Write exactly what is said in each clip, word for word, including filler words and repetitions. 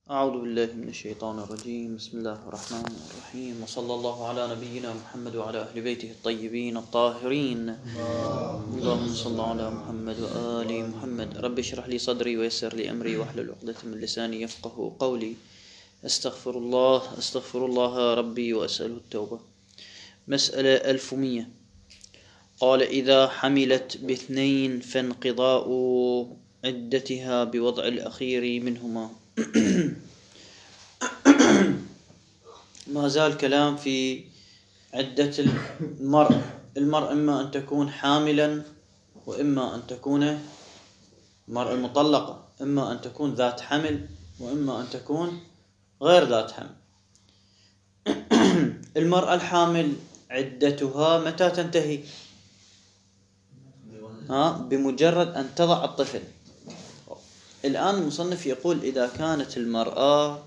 أعوذ بالله من الشيطان الرجيم. بسم الله الرحمن الرحيم، وصلى الله على نبينا محمد وعلى أهل بيته الطيبين الطاهرين. اللهم صل على محمد وآل محمد. رب اشرح لي صدري ويسر لي أمري واحلل عقدة من لساني يفقه قولي. أستغفر الله أستغفر الله ربي وأسأله التوبة. مسألة ألف ومية. قال: إذا حملت باثنين فانقضاء عدتها بوضع الأخير منهما. ما زال كلام في عدة المرء. المرء إما أن تكون حاملا، وإما أن تكون المرأة المطلقة إما أن تكون ذات حمل، وإما أن تكون غير ذات حمل. المرأة الحامل عدتها متى تنتهي؟ ها بمجرد أن تضع الطفل. الآن المصنف يقول: إذا كانت المرأة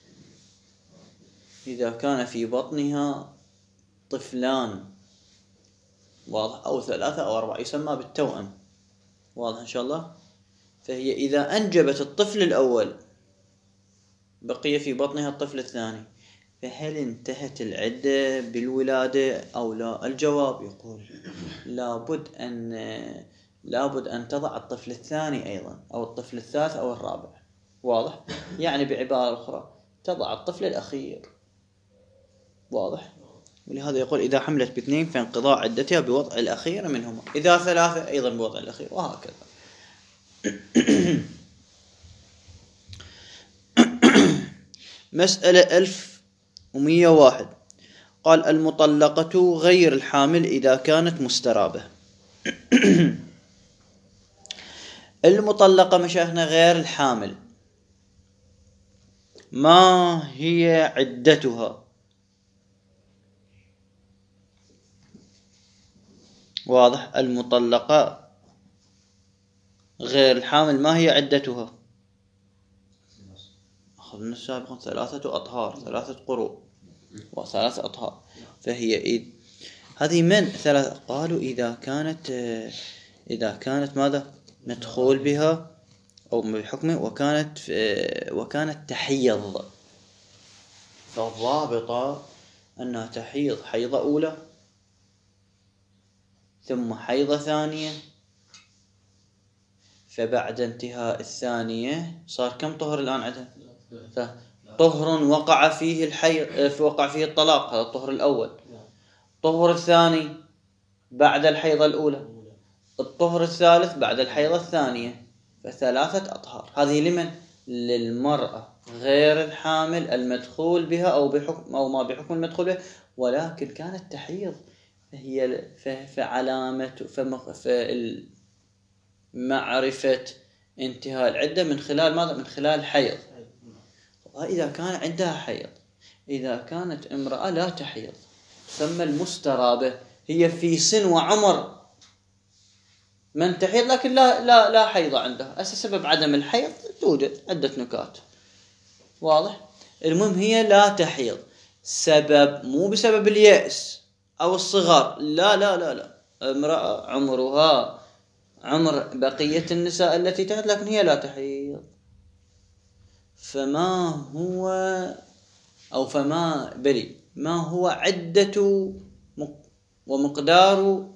إذا كان في بطنها طفلان، واضح، أو ثلاثة أو أربعة، يسمى بالتوأم، واضح إن شاء الله. فهي إذا أنجبت الطفل الأول بقي في بطنها الطفل الثاني، فهل انتهت العدة بالولادة أو لا؟ الجواب يقول: لابد أن لابد أن تضع الطفل الثاني أيضا، أو الطفل الثالث أو الرابع، واضح؟ يعني بعبارة أخرى تضع الطفل الأخير، واضح؟ ولهذا يقول: إذا حملت باثنين فانقضاء عدتها بوضع الأخير منهما، إذا ثلاثة أيضا بوضع الأخير، وهكذا. مسألة ألف ومية واحد. قال: المطلقة غير الحامل إذا كانت مسترابة. المطلقة مشايخنا غير الحامل، ما هي عدتها؟ واضح؟ المطلقة غير الحامل ما هي عدتها؟ أخذنا سابقا ثلاثة أطهار، ثلاثة قروء وثلاثة أطهار. فهي إذ هذه من ثلاثة؟ قالوا إذا كانت إذا كانت ماذا؟ مدخول بها أو بحكمه، وكانت وكانت تحيض. فالضابطة أنها تحيض حيضة أولى، ثم حيضة ثانية، فبعد انتهاء الثانية صار كم طهر الآن عندها؟ طهر وقع فيه الحيض، وقع فيه الطلاق، هذا الطهر الأول. الطهر الثاني بعد الحيضة الأولى، الطهر الثالث بعد الحيضة الثانية، فثلاثة أطهار. هذه لمن؟ للمرأة غير الحامل المدخول بها أو بحكم أو ما بحكم المدخول بها، ولكن كانت تحيض، فهي فعلامة فمعرفة انتهاء العدة من خلال ماذا؟ من خلال حيض. وإذا كان عندها حيض، إذا كانت امرأة لا تحيض تسمى المسترابة، هي في سن وعمر من تحيض لكن لا لا لا حيض عندها. سبب عدم الحيض توجد عدة نكات، واضح؟ المهم هي لا تحيض، سبب مو بسبب اليأس أو الصغر، لا لا لا لا امرأة عمرها عمر بقية النساء التي تحيض لكن هي لا تحيض. فما هو أو فما بلي ما هو عدة ومقدار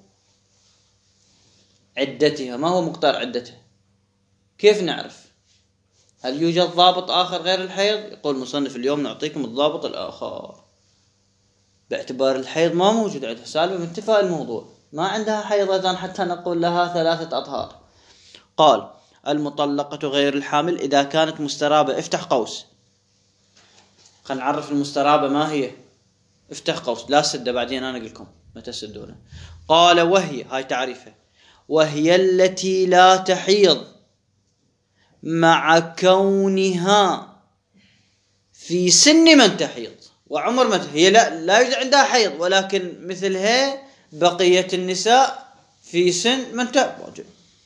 عدتها؟ ما هو مقدار عدتها؟ كيف نعرف؟ هل يوجد ضابط آخر غير الحيض؟ يقول المصنف: اليوم نعطيكم الضابط الآخر، باعتبار الحيض ما موجود عندها، سالبة من انتفاء الموضوع، ما عندها حيضة حتى نقول لها ثلاثة أطهار. قال: المطلقة غير الحامل إذا كانت مسترابة. افتح قوس، خلينا نعرف المسترابة ما هي. افتح قوس، لا سد، بعدين أنا أقول لكم متى سدونه. قال: وهي، هاي تعريفها، وهي التي لا تحيض مع كونها في سن من تحيض وعمر من تحيض. هي لا لا يوجد عندها حيض، ولكن مثلها بقية النساء في سن من تحيض،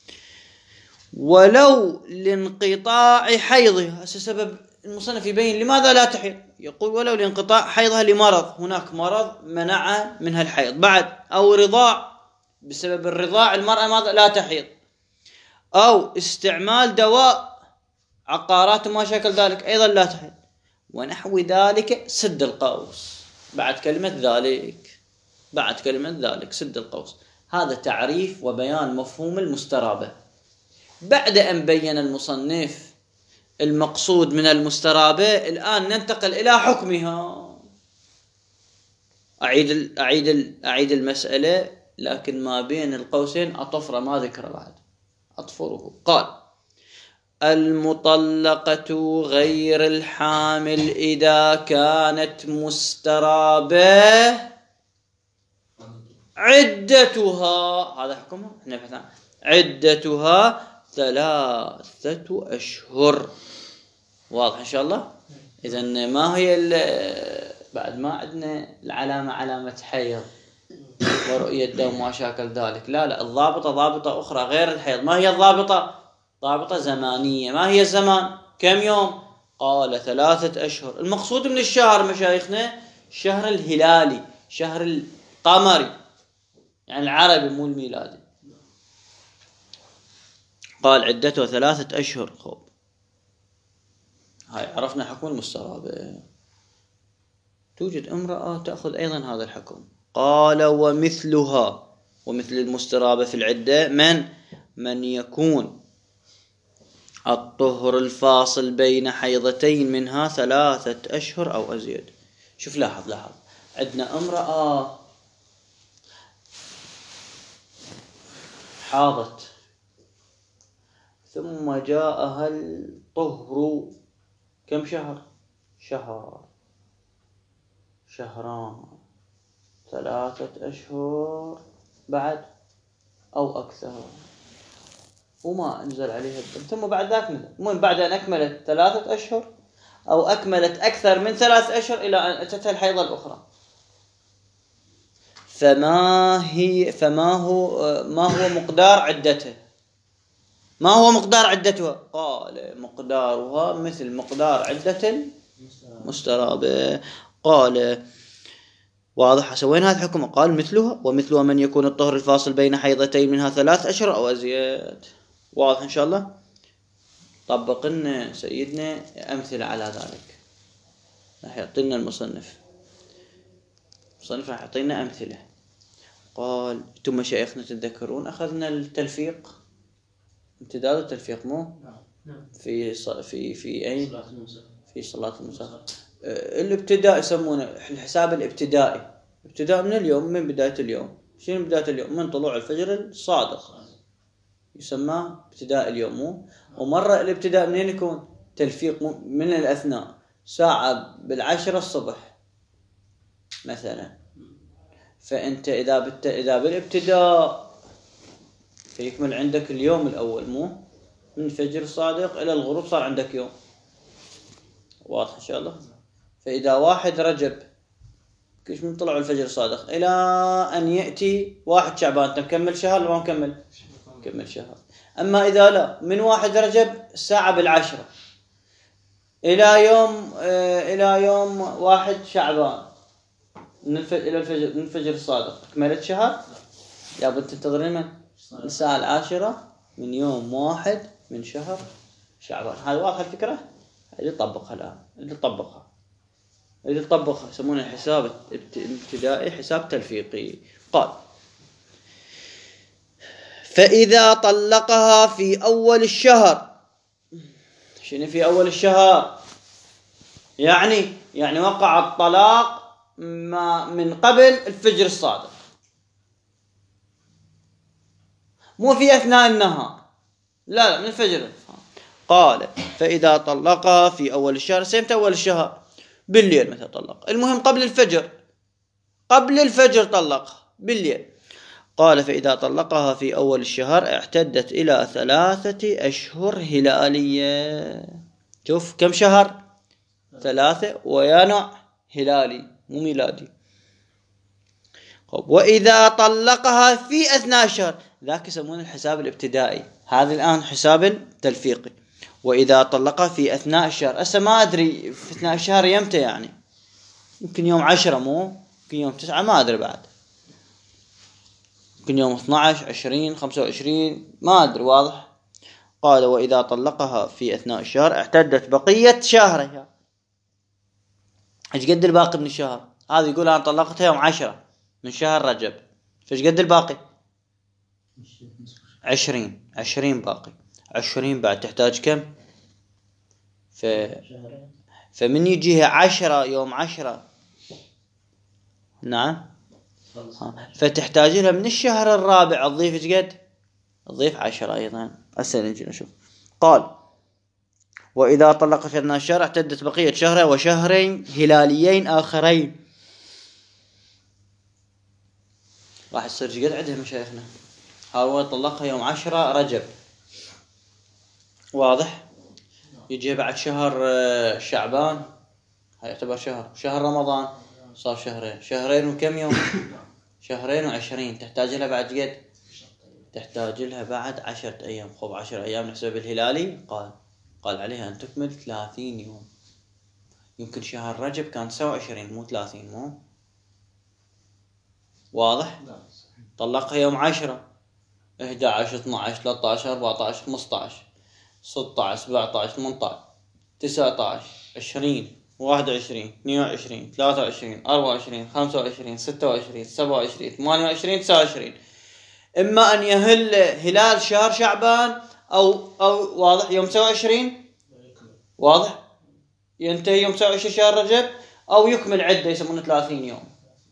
ولو لانقطاع حيضها. سبب المصنف يبين لماذا لا تحيض، يقول: ولو لانقطاع حيضها لمرض، هناك مرض منع منها الحيض، بعد أو رضاع، بسبب الرضاع المرأة ماذا؟ لا تحيض، أو استعمال دواء عقارات وما شكل ذلك أيضا لا تحل. ونحو ذلك سد القوس بعد كلمة ذلك، بعد كلمة ذلك سد القوس. هذا تعريف وبيان مفهوم المسترابة. بعد أن بين المصنف المقصود من المسترابة، الآن ننتقل إلى حكمها. أعيد أعيد أعيد المسألة، لكن ما بين القوسين أطفر ما ذكر بعد، أطفره. قال: المطلقة غير الحامل إذا كانت مسترابة عدتها، هذا حكمها، احنا بحثنا عدتها ثلاثة أشهر. واضح إن شاء الله؟ إذن ما هي بعد ما عندنا العلامة علامة حيض ورؤية دم وشاكل ذلك، لا لا، الضابطة ضابطة أخرى غير الحيض. ما هي الضابطة؟ ضابطة زمانية. ما هي الزمان؟ كم يوم؟ قال ثلاثة أشهر. المقصود من الشهر مشايخنا شهر الهلالي، شهر القمري، يعني العربي مو الميلادي. قال عدته ثلاثة أشهر. خب هاي عرفنا حكم المسترابة. توجد امرأة تأخذ أيضا هذا الحكم. قال: ومثلها، ومثل المسترابة في العدة من من يكون الطهر الفاصل بين حيضتين منها ثلاثة أشهر أو أزيد. شوف لاحظ لاحظ عندنا امرأة حاضت ثم جاءها الطهر كم شهر؟ شهر، شهران، ثلاثة أشهر بعد أو أكثر، وما أنزل عليها الدم. ثم بعد ذلك المهم بعد أن أكملت ثلاثة أشهر أو أكملت أكثر من ثلاث أشهر إلى أن أتتها الحيضة الأخرى، فما هي فما هو ما هو مقدار عدتها؟ ما هو مقدار عدتها؟ قال: مقدارها مثل مقدار عدة المسترابة. قال: واضح. سوينا هذا الحكم. قال: مثلها، ومثلها من يكون الطهر الفاصل بين حيضتين منها ثلاث أشهر أو أزيد. واضح إن شاء الله. طبق لنا سيدنا أمثلة على ذلك. راح يعطينا المصنف المصنف راح يعطينا أمثلة. قال: انتم مشايخنا تتذكرون أخذنا التلفيق، امتداد التلفيق مو في في في أي في صلاة المسافر. الابتداء يسمونه الحساب الابتدائي. ابتداء من اليوم، من بداية اليوم. شنو بداية اليوم؟ من طلوع الفجر الصادق يسمى ابتداء اليوم مو. ومرة الابتداء منين يكون؟ تلفيق من الأثناء، ساعة بالعشرة الصبح مثلا. فأنت إذا بت... إذا بالابتداء فيكمل عندك اليوم الأول مو، من الفجر الصادق إلى الغروب صار عندك يوم. واضح إن شاء الله. فإذا واحد رجب كيش من طلع الفجر الصادق إلى أن يأتي واحد شعبان، أنت مكمل شهر ولا ما مكمل؟ مكمل شهر. أما إذا لا، من واحد رجب الساعة بالعشرة إلى يوم آه إلى يوم واحد شعبان من الفجر إلى الفجر، من الفجر الصادق كملت شهر. لابد تنتظرين من الساعة العاشرة من يوم واحد من شهر شعبان. هذا واضح الفكرة. اللي طبقها الآن، اللي طبقها اللي طبقها يسمونه الحساب الابتدائي، حساب تلفيقي. قال: فإذا طلقها في أول الشهر. شنو في أول الشهر؟ يعني يعني وقع الطلاق ما من قبل الفجر الصادق، مو في أثناء النهار، لا لا، من الفجر. قال: فإذا طلقها في أول الشهر، سيمتى أول الشهر؟ بالليل مثلا طلق، المهم قبل الفجر، قبل الفجر طلقها بالليل. قال: فإذا طلقها في أول الشهر اعتدت إلى ثلاثة أشهر هلالية. شوف كم شهر؟ ثلاثة، ويا نوع هلالي مو ميلادي. وإذا طلقها في أثناء الشهر، ذاك يسمونه الحساب الابتدائي، هذا الآن حساب التلفيقي. وإذا طلقها في أثناء الشهر، أسا ما أدري في أثناء الشهر يمتى، يعني يمكن يوم عشرة مو، يمكن يوم تسعة، ما أدري بعد، يمكن يوم اثناعش عشرين خمسة وعشرين، ما أدري. واضح. قال وإذا طلقها في أثناء الشهر اعتدت بقية شهرها. ايش قد الباقي من الشهر؟ هذا يقول أنا طلقتها يوم عشرة من شهر رجب، فايش قد الباقي؟ عشرين. عشرين باقي. عشرين بعد تحتاج كم؟ ف... فمن يجيها عشرة يوم عشرة، نعم، فتحتاج لها من الشهر الرابع تضيف ايش قد؟ تضيف عشرة أيضا. هسه نجي نشوف. قال وإذا طلق في أثناء الشهر اعتدت بقية شهرها وشهرين هلاليين آخرين. راح يصير ايش قد عندها مشايخنا؟ هو طلقها يوم عشرة رجب، واضح؟ يجي بعد شهر شعبان، هاي يعتبر شهر. شهر رمضان صار شهرين. شهرين وكم يوم؟ شهرين وعشرين. تحتاج لها بعد قد؟ تحتاج لها بعد عشرة أيام. خب عشر أيام نحسب بالهلالي. قال قال عليها أن تكمل ثلاثين يوم. يمكن شهر رجب كان تسعة وعشرين مو ثلاثين، مو واضح؟ طلقها يوم عشرة، إحدى عشر، اثنا عشر، ثلاثة عشر، أربعة عشر، خمسة عشر، ستة عشر، سبعة عشر، ثمانية عشر، تسعة عشر، عشرين، واحد وعشرين، اثنين وعشرين، ثلاثة وعشرين، أربعة وعشرين، خمسة وعشرين، ستة وعشرين، سبعة وعشرين، ثمانية وعشرين، تسعة وعشرين. إما أن يهل هلال شهر شعبان أو أو واضح يوم تسعة وعشرين، واضح، ينتهي يوم تسعة وعشرين شهر رجب، أو يكمل عدة يسمونه ثلاثين يوم.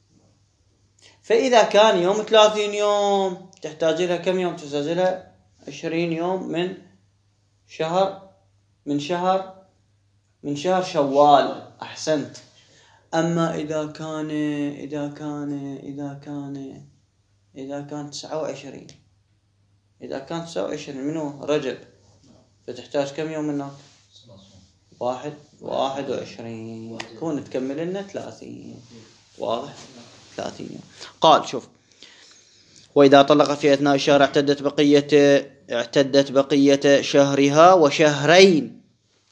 فإذا كان يوم ثلاثين يوم تحتاج لها كم يوم؟ تحتاج لها عشرين يوم من شهر من شهر من شهر شوال. أحسنت. أما إذا كان إذا كان إذا كان إذا كان تسعة وعشرين إذا كان تسعة وعشرين منو؟ رجب، فتحتاج كم يوم منك؟ واحد واحد وعشرين. كون تكمل لنا ثلاثين. واضح؟ ثلاثين يوم. قال شوف وإذا طلق في أثناء الشهر اعتدت بقية اعتدت بقية شهرها وشهرين.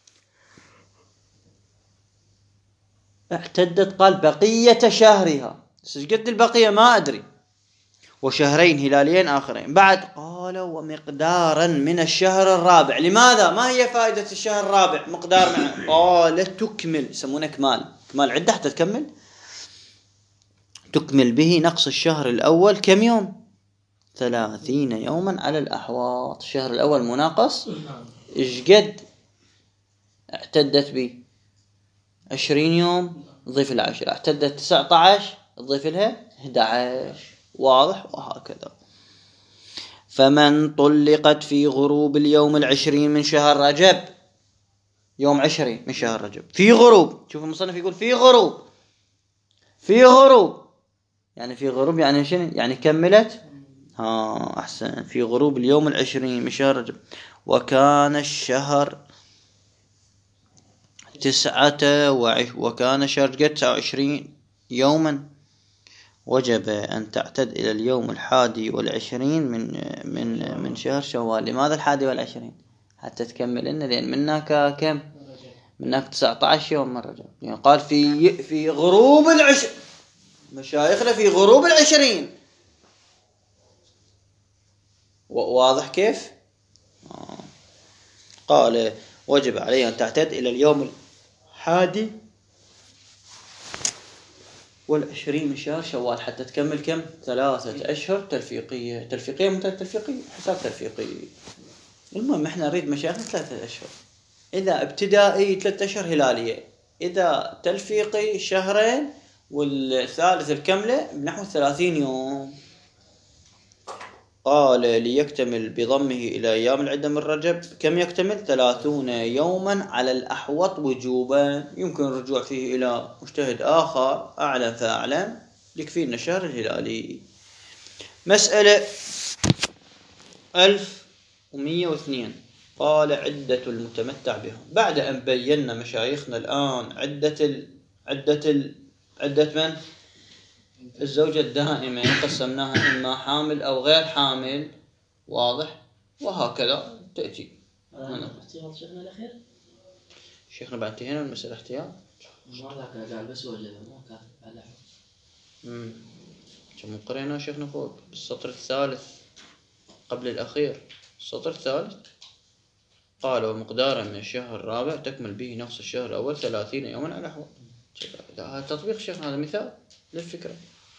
اعتدت قال بقية شهرها، قد البقية ما أدري، وشهرين هلاليين آخرين. بعد قال ومقدارا من الشهر الرابع. لماذا؟ ما هي فائدة الشهر الرابع؟ مقدار مع قال تكمل، يسمونه كمال. كمال عدة حتى تكمل، تكمل به نقص الشهر الأول كم يوم؟ ثلاثين يوما على الأحواط. الشهر الأول مناقص، إيش قد اعتدت به؟ عشرين يوم ضيف العشرة. اعتدت تسعة عشر ضيف لها أحد عشر. واضح؟ وهكذا. فمن طلقت في غروب اليوم العشرين من شهر رجب، يوم عشرين من شهر رجب في غروب، شوف المصنف يقول في غروب، في غروب يعني في غروب يعني شنو؟ يعني كملت. ها أحسن. في غروب اليوم العشرين من شهر رجب وكان الشهر تسعة وعش وكان شهر قد تسعة وعشرين يوما، وجب أن تعتد إلى اليوم الحادي والعشرين من من من شهر شوال. لماذا الحادي والعشرين؟ حتى تكمل لنا، لأن منك كم؟ منك تسعة عشر يوم من رجب. يعني قال في في غروب العشر، مشايخنا في غروب العشرين. واضح كيف؟ آه. قال وجب عليها أن تعتد إلى اليوم الحادي والعشرين من شهر شوال حتى تكمل كم؟ ثلاثة أشهر تلفيقية. تلفيقية متى تلفيقية؟ حساب تلفيقي. المهم احنا نريد مشايخنا ثلاثة أشهر. إذا ابتدائي ثلاثة أشهر هلالية، إذا تلفيقي شهرين، والثالث الكملة بنحو ثلاثين يوم. قال ليكتمل بضمه إلى أيام العدة من رجب كم يكتمل؟ ثلاثون يوما على الأحوط وجوبا. يمكن الرجوع فيه إلى مجتهد آخر أعلم فأعلم، يكفينا شهر الهلالي. مسألة ألف ومئة واثنين. قال عدة المتمتع بها. بعد أن بينا مشايخنا الآن عدة ال... عدة ال... عدة من؟ الزوجة الدائمة قسمناها إما حامل أو غير حامل، واضح؟ وهكذا تأتي. احتياط شيخنا الأخير. شيخنا بعد انتهينا من المسألة احتياط. ما ذاك قال بس وجد ما كان على. امم كم قرينا شيخنا فوق بالسطر الثالث قبل الأخير. السطر الثالث قال ومقدارا من الشهر الرابع تكمل به نفس الشهر الأول ثلاثين يوما على الأحوال. هذا تطبيق شيخ، هذا مثال للفكرة.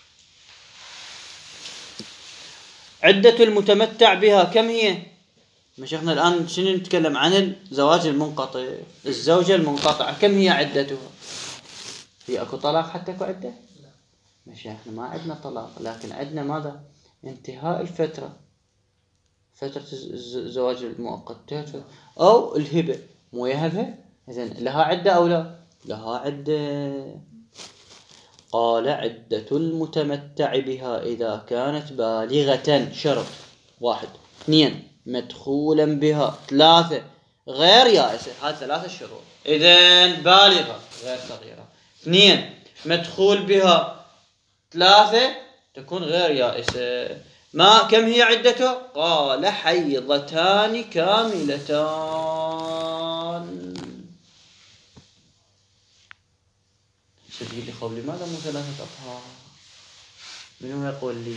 عدة المتمتع بها كم هي؟ ما شيخنا الآن شنو نتكلم عن الزواج المنقطع. الزوجة المنقطعة كم هي عدتها؟ هي أكو طلاق حتى أكو عدة؟ ما شيخنا ما عندنا طلاق، لكن عندنا ماذا؟ انتهاء الفترة، فترة الزواج المؤقت أو الهبة. مو يهبها إذن لها عدة أو لا؟ لها عدة. قال عدة المتمتع بها إذا كانت بالغة شرط واحد، اثنين مدخولا بها، ثلاثة غير يائسة. هذه ثلاثة شروط. إذن بالغة غير صغيرة، اثنين مدخول بها، ثلاثة تكون غير يائسة. ما كم هي عدته؟ قال حيضتان كاملتان. سيدي لي خوف، لماذا مو ثلاثة أطهار؟ منو يقول لي؟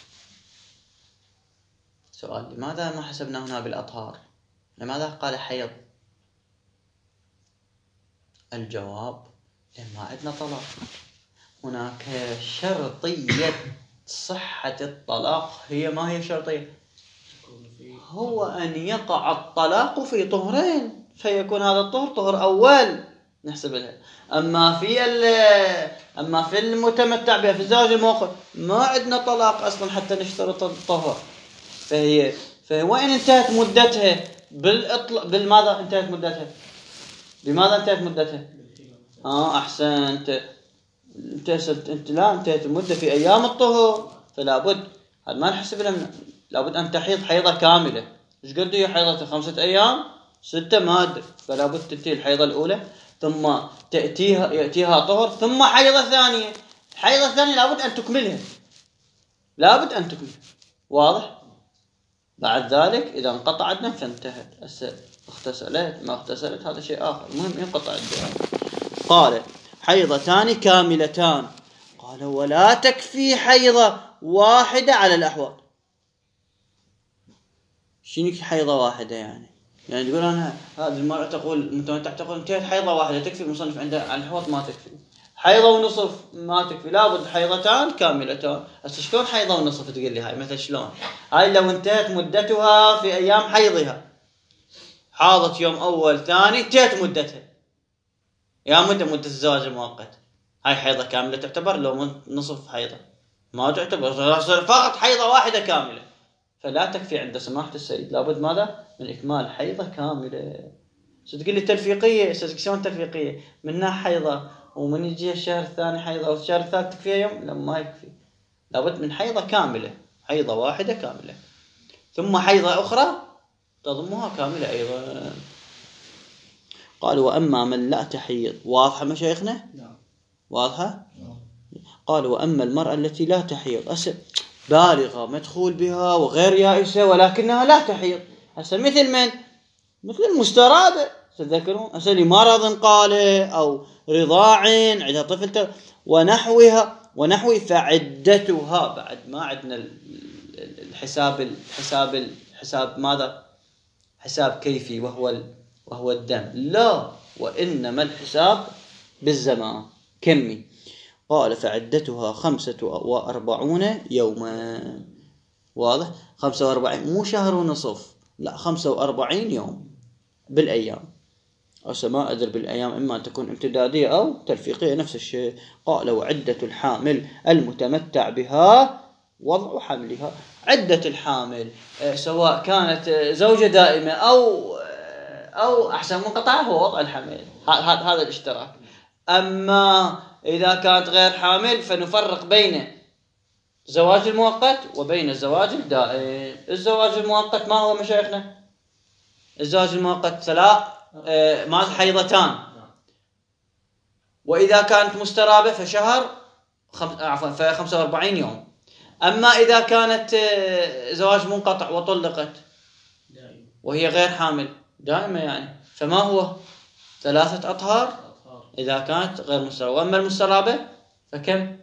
سؤال، لماذا ما حسبنا هنا بالأطهار؟ لماذا قال حيض؟ الجواب لأن ما عندنا طلاق. هناك شرطية صحة الطلاق. هي ما هي شرطية؟ هو أن يقع الطلاق في طهرين، فيكون هذا الطهر طهر أول نحسب لها. أما في أما في المتمتع بها في الزواج المؤقت ما عندنا طلاق أصلا حتى نشترط الطهر. فهي فهي وين انتهت مدتها؟ بالإطلاق. بالماذا انتهت مدتها؟ بماذا انتهت مدتها؟ آه أحسنت. انتهت انت لا انتهت المدة في أيام الطهر، فلا بد هذا ما نحسب لنا. لابد أن تحيض حيضة كاملة. إيش قد هي حيضة؟ خمسة أيام ستة ما أدري. فلا بد تنتهي الحيضة الأولى، ثم تأتيها يأتيها طهر، ثم حيضة ثانية. الحيضة الثانية لابد أن تكملها، لابد أن تكملها. واضح؟ بعد ذلك إذا انقطع الدم فانتهت. اغتسلت ما اغتسلت هذا شيء آخر، المهم ينقطع الدم. قال حيضتان كاملتان. قال ولا تكفي حيضة واحدة على الأحوال. شنو حيضة واحدة يعني؟ يعني تقول أنا هذه المرأة تقول المتمتع تقول انتهت حيضة واحدة تكفي، المصنف عندها على الأحوال ما تكفي. حيضة ونصف ما تكفي، لابد حيضتان كاملتان. هسه شلون حيضة ونصف تقول لي هاي مثل شلون؟ هاي لو انتهت مدتها في أيام حيضها، حاضت يوم أول ثاني انتهت مدتها يا مدة مدة الزواج المؤقت، هاي حيضة كاملة تعتبر لو نصف حيضة؟ ما تعتبر، فقط حيضة واحدة كاملة. فلا تكفي عند سماحة السيد، لابد ماذا؟ من إكمال حيضة كاملة. ستقول لي تلفيقية، شلون تلفيقية؟ منها حيضة ومن يجي الشهر الثاني حيضة أو الشهر الثالث تكفيها يوم؟ لا ما يكفي، لابد من حيضة كاملة، حيضة واحدة كاملة، ثم حيضة أخرى تضمها كاملة أيضا. قال وأما من لا تحيض. واضحة مشايخنا؟ نعم واضحة. قال وأما المرأة التي لا تحيض، أسل بالغة مدخول بها وغير يائسة ولكنها لا تحيض. هسه مثل من؟ مثل المسترابة، تذكرون أسل مرض قال أو رضاع عندها طفل ونحوها ونحو فعدتها. بعد ما عندنا الحساب الحساب الحساب ماذا؟ حساب كيفي وهو وهو الدم، لا، وإنما الحساب بالزمان كمي. قال فعدتها خمسة وأربعون يوما. واضح؟ خمسة وأربعين مو شهر ونصف، لا خمسة وأربعين يوم بالأيام. أصلا ما أدري بالأيام إما أن تكون امتدادية أو تلفيقية نفس الشيء. قال وعدة الحامل المتمتع بها وضع حملها. عدة الحامل سواء كانت زوجة دائمة أو أو أحسن منقطعة هو وضع الحمل، هذا الاشتراك. أما إذا كانت غير حامل فنفرق بين زواج المؤقت وبين الزواج الدائم. الزواج المؤقت ما هو مشايخنا؟ الزواج المؤقت ثلاث آه ما حيضتان، وإذا كانت مسترابة فشهر خم... عفوا فخمسة وأربعين يوم. أما إذا كانت آه زواج منقطع وطلقت وهي غير حامل دائمة يعني، فما هو؟ ثلاثة أطهار إذا كانت غير مسترابة. وأما المسترابة فكم؟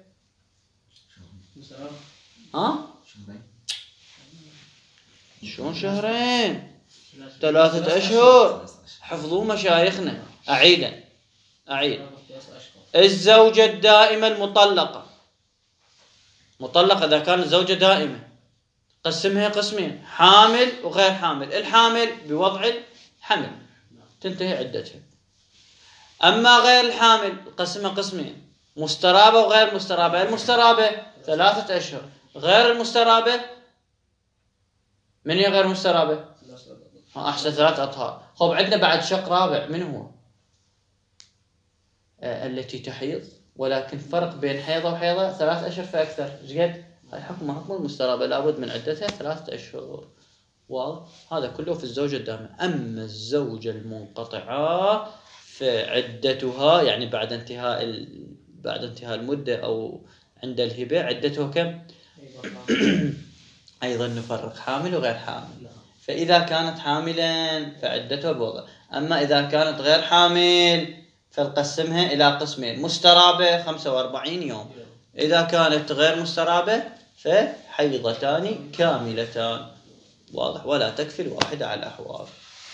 ها؟ شلون شهرين؟ ثلاثة أشهر. حفظوا مشايخنا. أعيدا أعيد. الزوجة الدائمة المطلقة، مطلقة إذا كانت زوجة دائمة قسمها قسمين، حامل وغير حامل. الحامل بوضع الحمل تنتهي عدتها. أما غير الحامل قسمها قسمين، مسترابة وغير مسترابة. المسترابة ثلاثة أشهر، غير المسترابة من هي غير مسترابة؟ أحسن ثلاثة أطهار. خب عندنا بعد شق رابع، من هو؟ آه التي تحيض، ولكن فرق بين حيضة وحيضة ثلاث أشهر فأكثر. جد هاي حكم حكم المسترابة، لابد من عدتها ثلاثة أشهر. واضح؟ هذا كله في الزوجة الدائمة. أما الزوجة المنقطعة فعدتها يعني بعد انتهاء ال... بعد انتهاء المدة أو عند الهبة عدتها كم؟ أيضا نفرق حامل وغير حامل. فإذا كانت حاملا فعدتها بوضع، أما إذا كانت غير حامل فنقسمها إلى قسمين، مسترابة خمسة وأربعين يوم، إذا كانت غير مسترابة فحيضتان كاملتان. واضح؟ ولا تكفي الواحدة على الأحوال.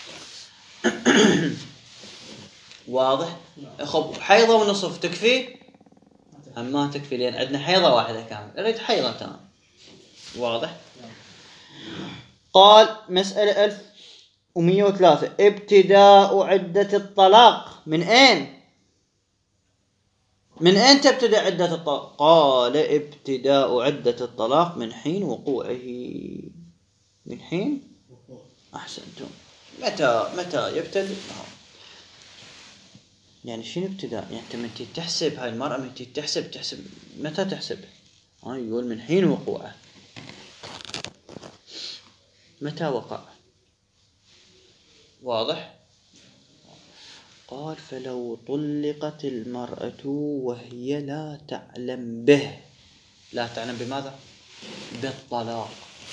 واضح؟ خب حيضة ونصف تكفي؟ أما تكفي، لأن عندنا حيضة واحدة كاملة، أريد حيضتان. واضح؟ قال مسألة ألف ومئة وثلاثة، ابتداء عدة الطلاق من أين؟ من أين تبتدأ عدة الطلاق؟ قال ابتداء عدة الطلاق من حين وقوعه. من حين؟ أحسنتم. متى متى يبتدأ؟ يعني شنو ابتداء؟ يعني أنت من تحسب هاي المرأة من تحسب تحسب متى تحسب؟ ها يقول من حين وقوعه. متى وقع؟ واضح؟ قال فلو طلقت المرأة وهي لا تعلم به. لا تعلم بماذا؟ بالطلاق.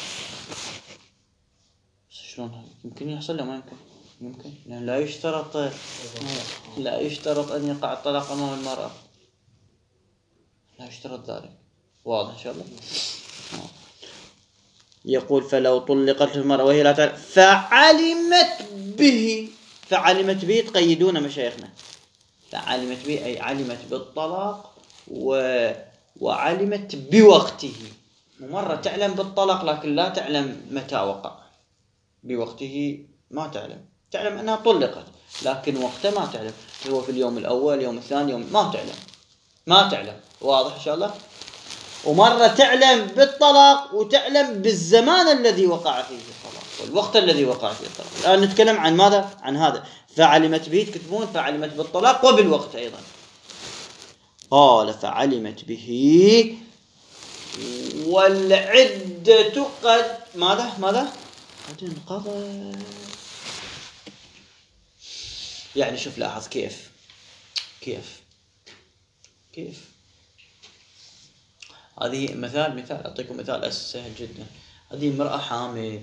شلون يمكن يحصل له؟ ما يمكن. يمكن لأن لا يشترط لا يشترط أن يقع الطلاق أمام المرأة، لا يشترط ذلك. واضح إن شاء الله. يقول فلو طلقت المرأة وهي لا تعلم فعلمت به. فعلمت به تقيدون مشايخنا. فعلمت به أي علمت بالطلاق و... وعلمت بوقته. مرة تعلم بالطلاق لكن لا تعلم متى وقع. بوقته ما تعلم، تعلم أنها طلقت لكن وقته ما تعلم، هو في اليوم الأول يوم الثاني يوم ما تعلم ما تعلم. واضح إن شاء الله. ومرة تعلم بالطلاق وتعلم بالزمان الذي وقع فيه الطلاق والوقت الذي وقع فيه الطلاق. الآن نتكلم عن ماذا؟ عن هذا. فعلمت به تكتبون فعلمت بالطلاق وبالوقت أيضا. قال فعلمت به والعدة قد ماذا ماذا قد انقضت. يعني شوف لاحظ كيف كيف كيف هذه مثال مثال أعطيكم مثال سهل جدا. هذه امرأة حامل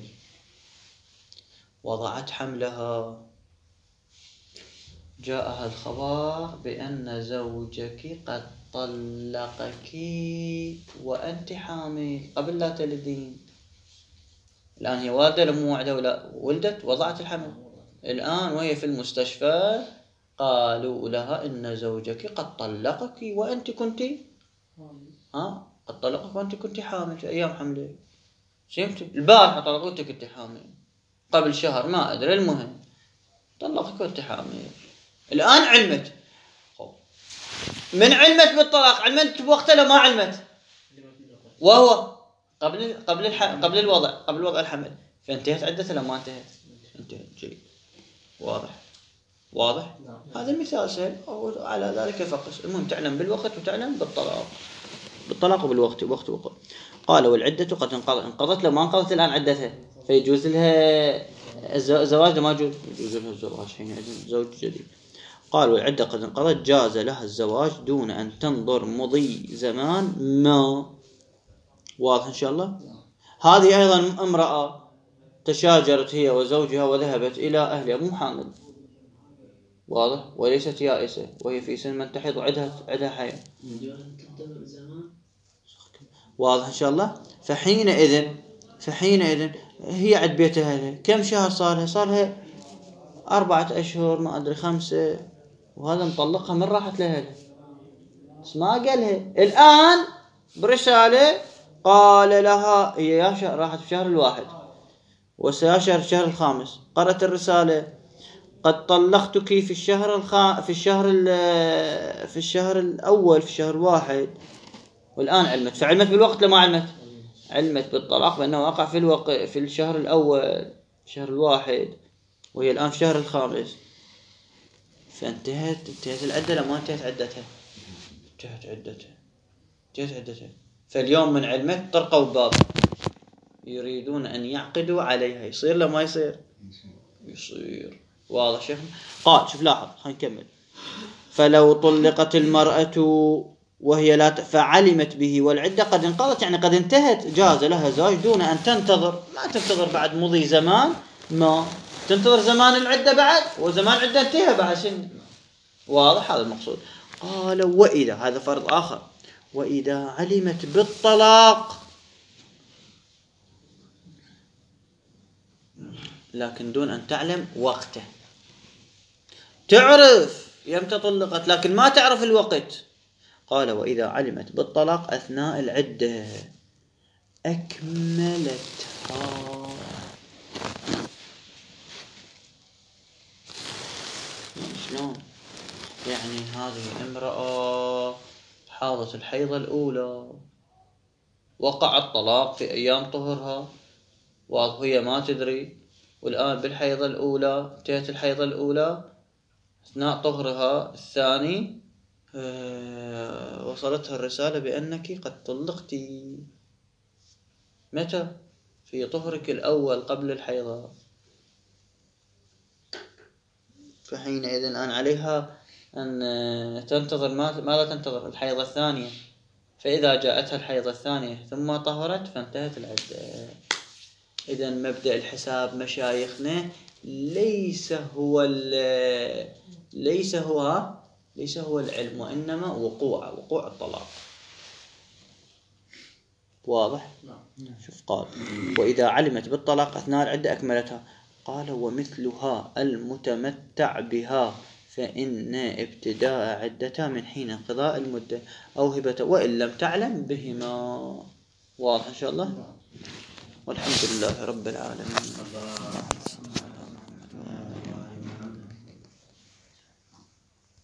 وضعت حملها، جاءها الخبر بأن زوجك قد طلقك وأنت حامل قبل لا تلدين. الآن هي والدة لم موعدة ولا ولدت وضعت الحمل. الآن وهي في المستشفى قالوا لها إن زوجك قد طلقك وأنت كنت ها قد طلقك وأنت كنت حامل في أيام حملك. فهمت؟ البارحة طلقك وأنت كنت حامل، قبل شهر ما أدري، المهم طلقك وأنت حامل. الآن علمت. من علمت بالطلاق علمت بوقته لو ما علمت؟ وهو قبل قبل الح... قبل الوضع قبل وضع الحمل، فانتهت عدتها لو ما انتهت؟ انتهت. جيد. واضح واضح. هذا مثال سهل على ذلك فقط. المهم تعلم بالوقت وتعلم بالطلاق بالطلاق وبالوقت وقت وقت. قال والعدة قد انقضت. لو ما انقضت الآن عدتها فيجوز لها الزواج. ما يجوز يجوز لها الزواج حينئذ زوج جديد. قال والعدة قد انقضت جاز لها الزواج دون أن تنظر مضي زمان ما. واضح إن شاء الله. هذه أيضا امرأة تشاجرت هي وزوجها وذهبت إلى أهلها مو حامل. واضح. وليست يائسة وهي في سن من تحيض عدها عدها حيض. واضح إن شاء الله. فحينئذ فحينئذ هي عند بيتها كم شهر صار لها؟ صار لها أربعة أشهر ما أدري خمسة، وهذا مطلقها من راحت لها، بس ما قالها. الآن برسالة قال لها هي يا شهر راحت في شهر الواحد وسيشهر الشهر الخامس، قرأت الرسالة قد طلقتك في الشهر الخ... في الشهر ال... في الشهر الأول في الشهر الواحد، والآن علمت. فعلمت بالوقت لما علمت؟ علمت بالطلاق بأنه وقع في الوق... في الشهر الأول الشهر الواحد، وهي الآن في الشهر الخامس، فانتهت انتهت العدة لما انتهت عدتها انتهت عدتها انتهت عدتها فاليوم من علمت طرقوا الباب يريدون أن يعقدوا عليها، يصير لا ما يصير؟ يصير. واضح شيخنا؟ قال شوف لاحظ خلينا نكمل. فلو طلقت المرأة وهي لا ت... فعلمت به والعدة قد انقضت، يعني قد انتهت، جاز لها زواج دون أن تنتظر، ما تنتظر بعد مضي زمان، ما تنتظر زمان العدة بعد، وزمان العدة انتهى بعد سن. واضح هذا المقصود. قال وإذا، هذا فرض آخر، وإذا علمت بالطلاق لكن دون أن تعلم وقته، تعرف يمتى طلقت لكن ما تعرف الوقت. قال وإذا علمت بالطلاق أثناء العدة أكملتها. شلون يعني؟ هذه امرأة حاضت الحيضة الأولى، وقع الطلاق في أيام طهرها وهي ما تدري، والآن بالحيضة الأولى انتهت الحيضة الأولى، أثناء طهرها الثاني أه وصلتها الرسالة بأنك قد طلقتي. متى؟ في طهرك الأول قبل الحيضة. فحينئذ الآن عليها أن تنتظر، ماذا تنتظر؟ الحيضة الثانية. فإذا جاءتها الحيضة الثانية ثم طهرت فانتهت العدة. إذن مبدأ الحساب مشايخنا ليس هو ليس هو ليس هو العلم، وإنما وقوع وقوع الطلاق. واضح؟ شوف قال وإذا علمت بالطلاق أثناء العدة أكملتها. قال ومثلها المتمتع بها فإن ابتداء عدتها من حين انقضاء المدة أو هبته وإن لم تعلم بهما. واضح إن شاء الله؟ والحمد لله رب العالمين.